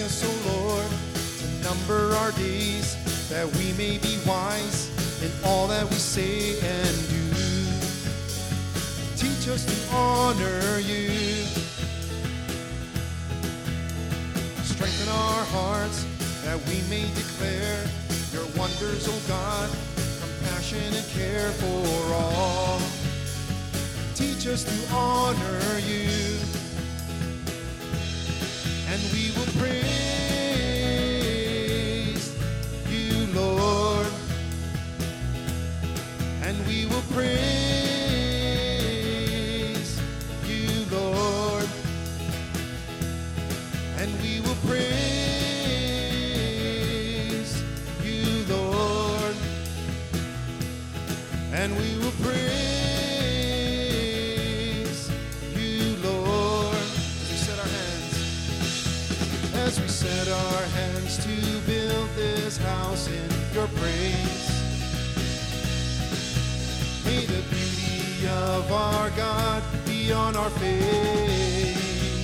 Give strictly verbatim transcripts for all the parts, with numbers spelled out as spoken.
us, O Lord, to number our days, that we may be wise in all that we say and do. Teach us to honor you. Strengthen our hearts, that we may declare your wonders, O God, compassion and care for all. Teach us to honor you, and we will praise you, Lord, and we will praise you, Lord, and we will praise you, Lord, and we will praise as we set our hands to build this house in your praise. May the beauty of our God be on our face.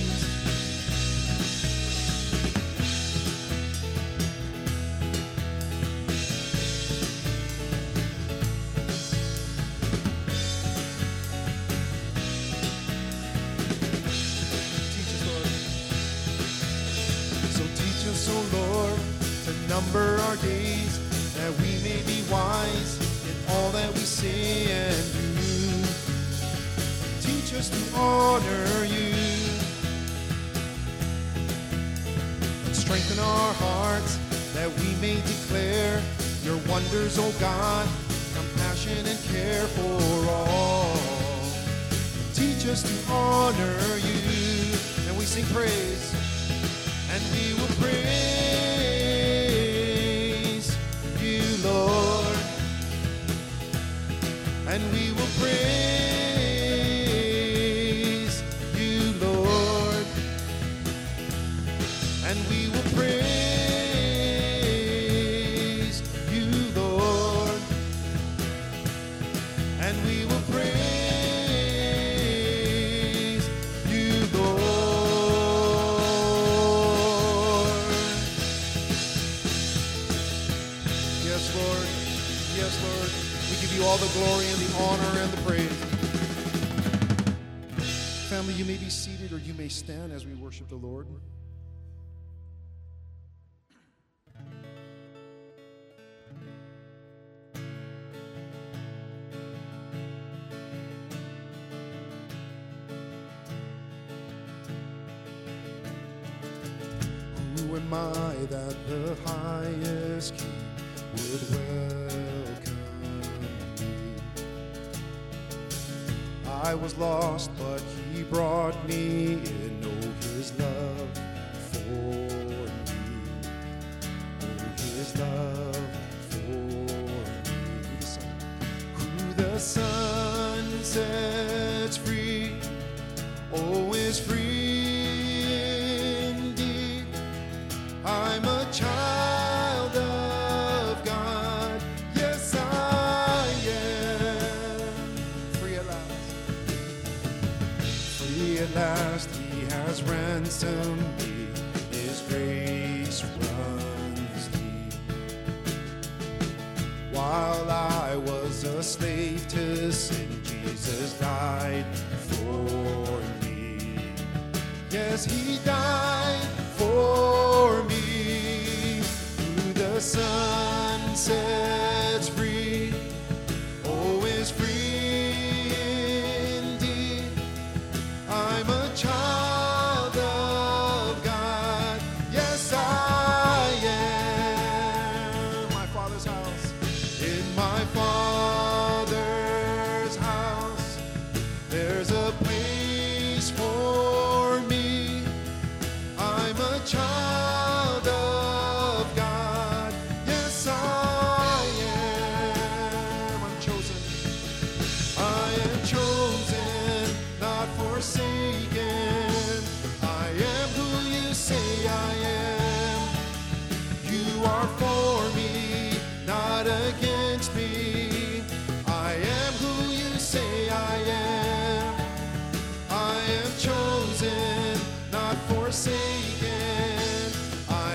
O Lord, to number our days, that we may be wise in all that we say and do. Teach us to honor you, and strengthen our hearts, that we may declare your wonders, O God, compassion and care for all. Teach us to honor you, and we sing praise. And we will praise you, Lord, and we will praise you, Lord, and we will praise you, Lord, and we will praise you, Lord. Yes, Lord. Yes, Lord. We give you all the glory and the honor and the praise. Family, you may be seated or you may stand as we worship the Lord. Who am I that the highest King would welcome me? I was lost, but he brought me in. Oh, his love for me. Oh, his love for me. Who the Son sets free, oh, is free indeed. I'm a child of God. Yes, I am. Free at last. Free at last, he has ransomed me. His grace runs deep. While I was a slave to sin, Jesus died for me. Yes, he died for me. Who the Son sets free, oh, is free indeed. I'm a child of God. Yes, I am. My Father's house. In my Father's house, there's a place for me. I'm a child of God. Yes, I am. I'm chosen. I am chosen, not forsaken. I am who you say I am. You are for me, not against me. I am who you say I am. I am chosen, not forsaken. I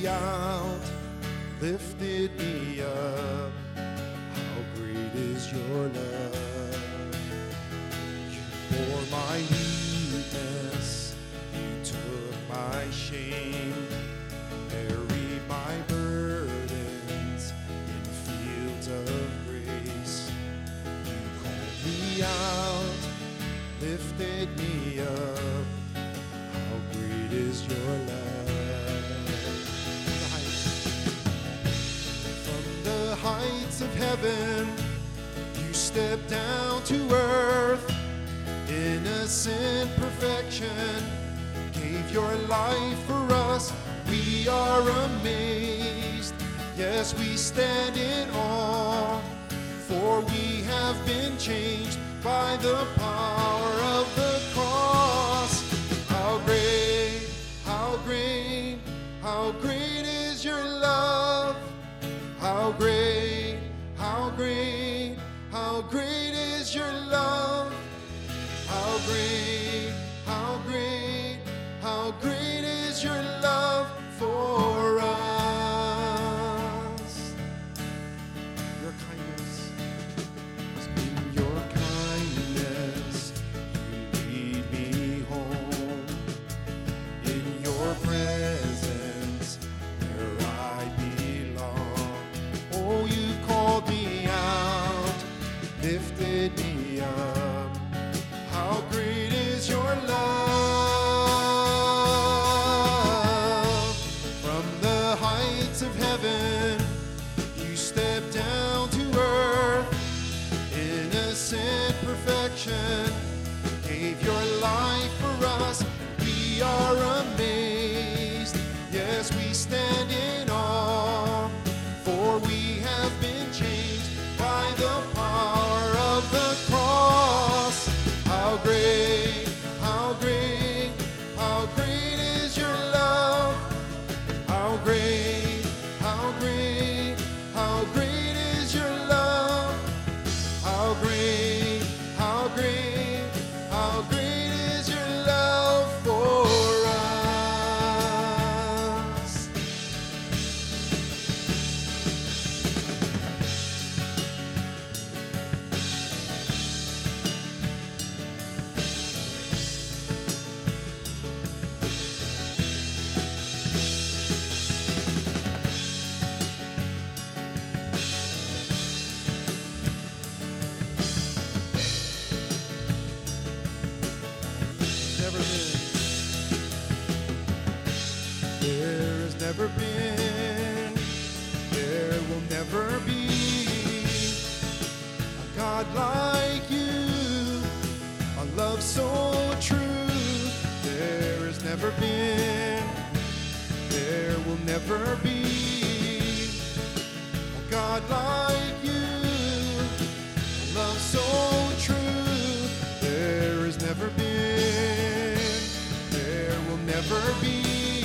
me out, lifted me up. How great is your love. You bore my weakness, you took my shame, carried my burdens in fields of grace. You called me out, lifted me up. How great is your love. From the heights of heaven, you stepped down to earth. Innocent perfection, gave your life for us. We are amazed, yes, we stand in awe, for we have been changed by the power of the cross. How great, how great, how great is your love. How great, how great, how great is your love. How great, how great, how great is your love for us. Your kindness, in your kindness, you lead me home. In your presence, where I belong. Oh, you called me out, lifted me up. How great is your love. From the heights of heaven, you stepped down to earth. Innocent perfection, gave your life for us. We are amazed, yes, we stand in awe, for we have been changed by the power of the cross. How great, how great, how great is your love. How great, how great, how great is your love. How great, how great, how great is your love for us. Never been, there will never be a God like you, a love so true. There has never been, there will never be a God like you, a love so true. There has never been, there will never be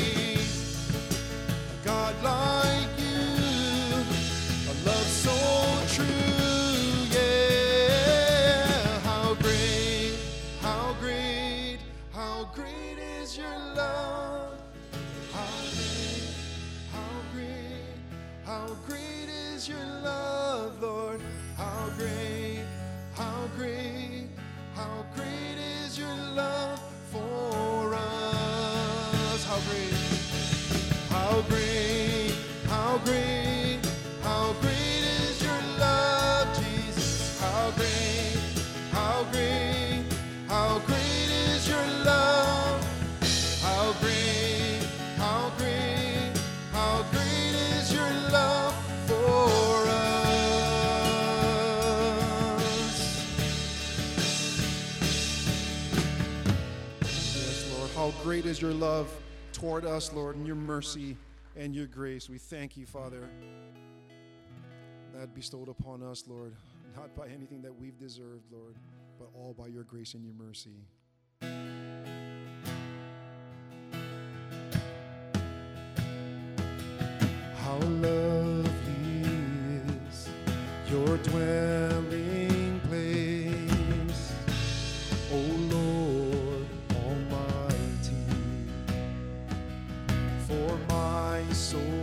God like you, a love so true, yeah. How great, how great, how great is your love. How great, how great, how great is your love, Lord. How great, how great, how great is your love for us. How great. How great, how great, how great is your love, Jesus. How great, how great, how great is your love. How great, how great, how great is your love for us. Yes, Lord, how great is your love toward us, Lord, and your mercy and your grace. We thank you, Father, that bestowed upon us, Lord, not by anything that we've deserved, Lord, but all by your grace and your mercy. How lovely is your dwelling place, O Lord Almighty. For my soul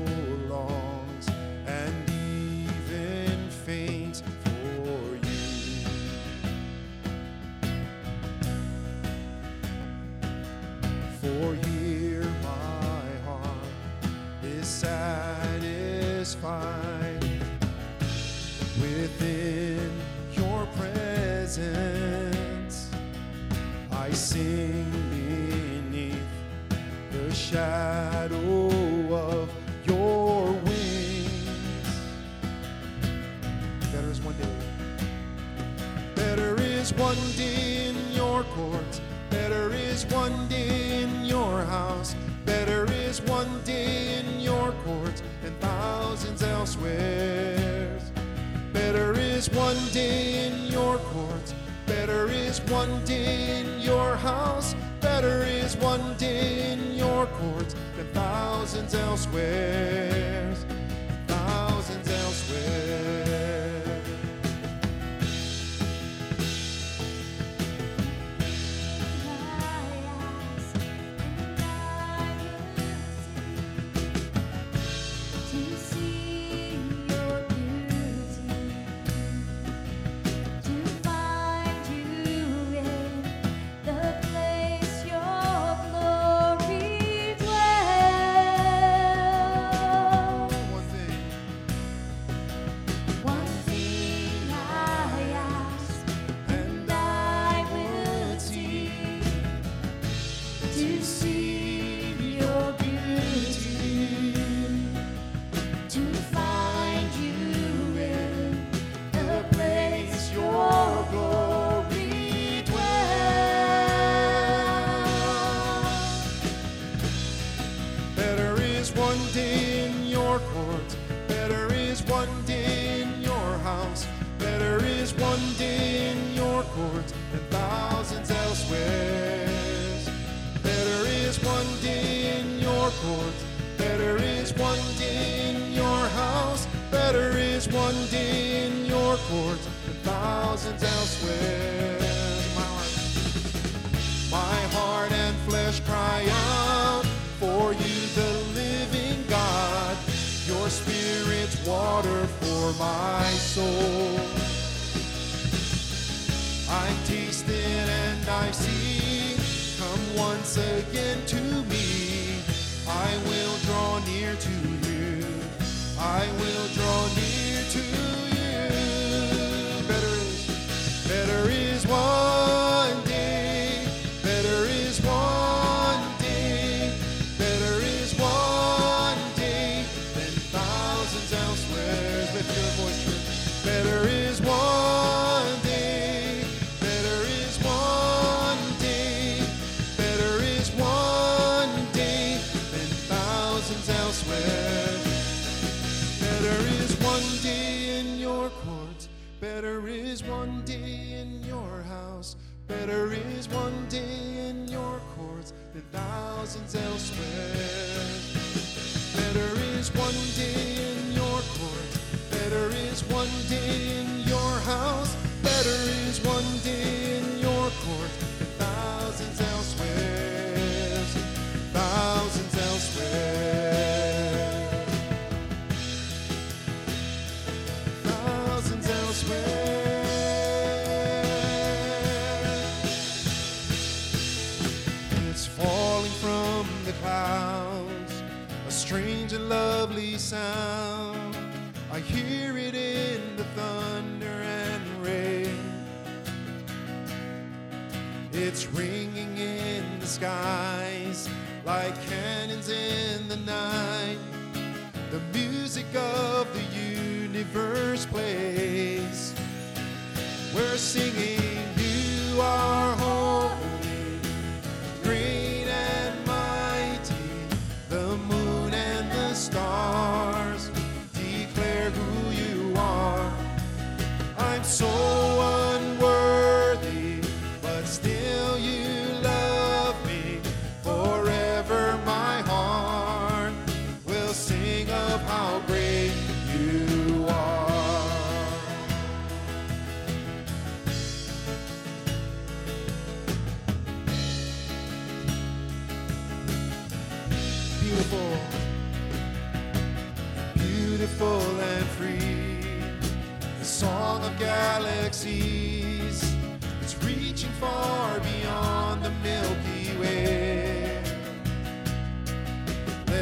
For here my heart is satisfied within your presence. I sing beneath the shadow of your wings. Better is one day. Better is one day in your courts. Better is one day in your house. Better is one day in your courts than thousands elsewhere. Better is one day in your courts. Better is one day in your house. Better is one day in your courts than thousands elsewhere. Thousands elsewhere. It's reaching far beyond the Milky Way.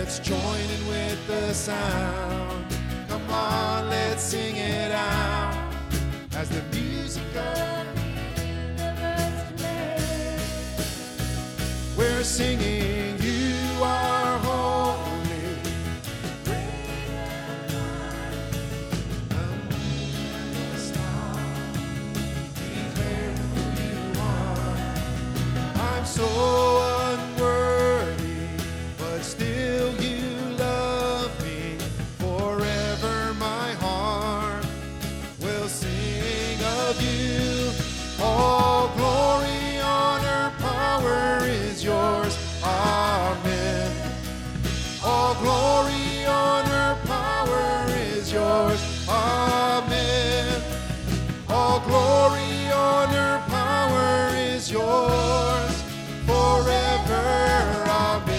Let's join in with the sound. Come on, let's sing it out as the music of the universe plays. We're singing, you are holy, great and mighty. The moon and the stars declare who you are. I'm so unworthy, but still you love me. Forever my heart will sing of you. All glory, honor, power is yours. Amen. All glory, honor, power is yours. Amen. All glory, honor, power is yours. Forever. Amen.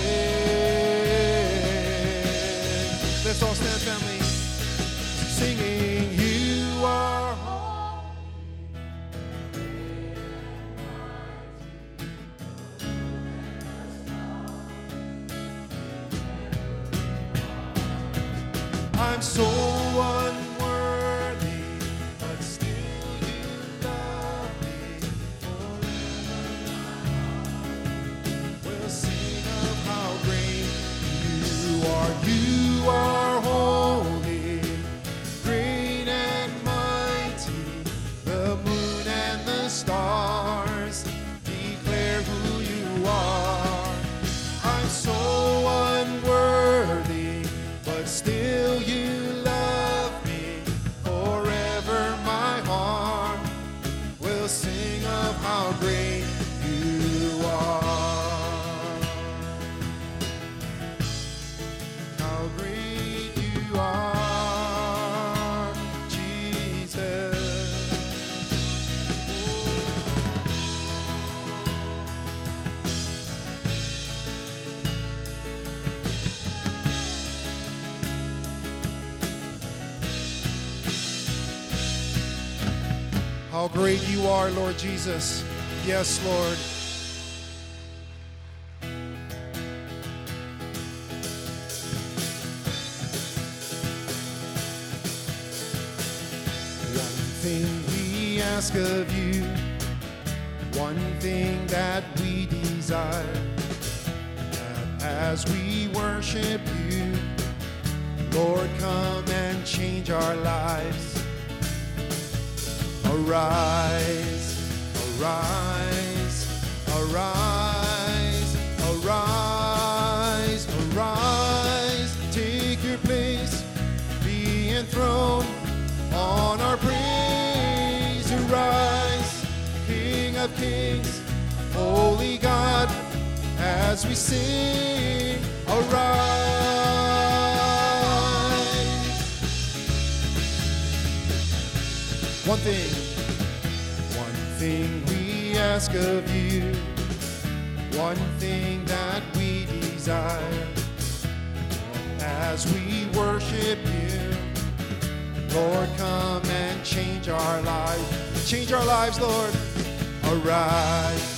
Let's all stand, family, singing, you are holy. I'm so unworthy, but still you love me. Forever we'll sing of how great you are. You are holy, great and mighty. The moon and the stars declare who you are. I'm so unworthy, but still you love me. Forever my heart will sing of how great you are. How great you are, Jesus. How great you are, Lord Jesus. Yes, Lord. One thing we ask of you, one thing that we desire, that as we worship you, Lord, come and change our lives. Arise, arise, arise, arise, arise. Take your place, be enthroned on our praise. Arise, King of kings, holy God, as we sing. Arise. One thing, one thing we ask of you, one thing that we desire, as we worship you, Lord, come and change our lives. Change our lives, Lord. Arise,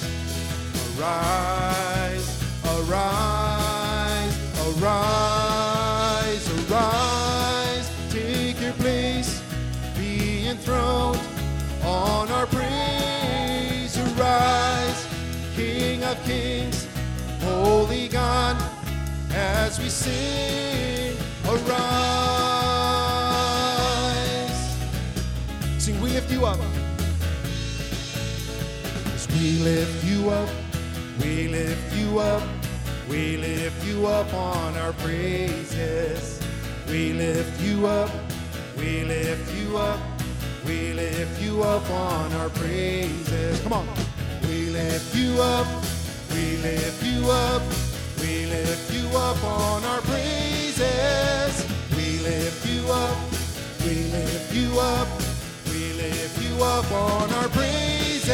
arise, arise, arise, arise. Take your place, be enthroned on our praise. Arise, King of kings, holy God, as we sing. Arise. Sing, we lift you up. As we lift you up, we lift you up, we lift you up on our praises. We lift you up, we lift you up, we lift you up on our praises. Come on. We lift you up, we lift you up, we lift you up on our praises. We lift you up, we lift you up, we lift you up on our praises.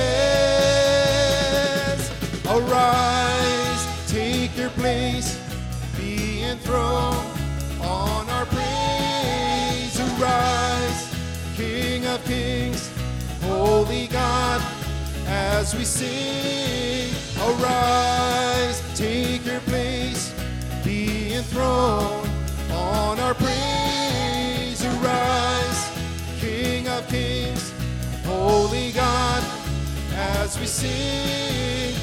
Arise, take your place, be enthroned on our praise. Arise, King of kings, holy God, as we sing. Arise, take your place, be enthroned on our praise. Arise, King of kings, holy God, as we sing,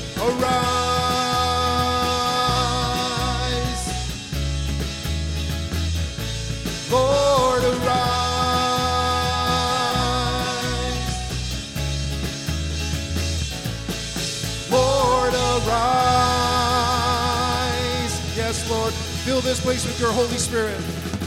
arise. Lord, arise. Lord, arise. Yes, Lord, fill this place with your Holy Spirit.